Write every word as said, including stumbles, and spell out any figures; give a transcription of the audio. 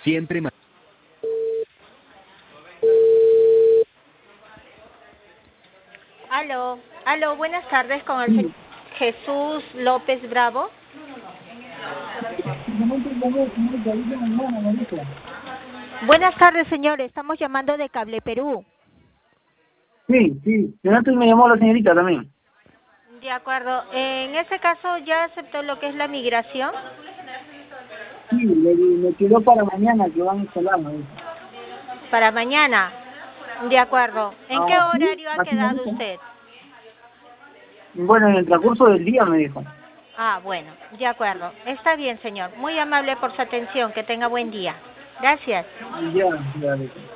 Siempre más. Aló, aló, buenas tardes con el señor Jesús López Bravo. Buenas tardes, señor. Estamos llamando de Cable Perú. Sí, sí. De antes me llamó la señorita también. De acuerdo. En ese caso, ¿ya aceptó lo que es la migración? Sí, le, le quedó para mañana que van a instalar, me dijo. Para mañana. De acuerdo. ¿En qué Ah, ¿sí? horario ha La quedado señorita. usted? Bueno, en el transcurso del día me dijo. Ah, bueno. De acuerdo. Está bien, señor. Muy amable por su atención. Que tenga buen día. Gracias. Ya, ya, ya.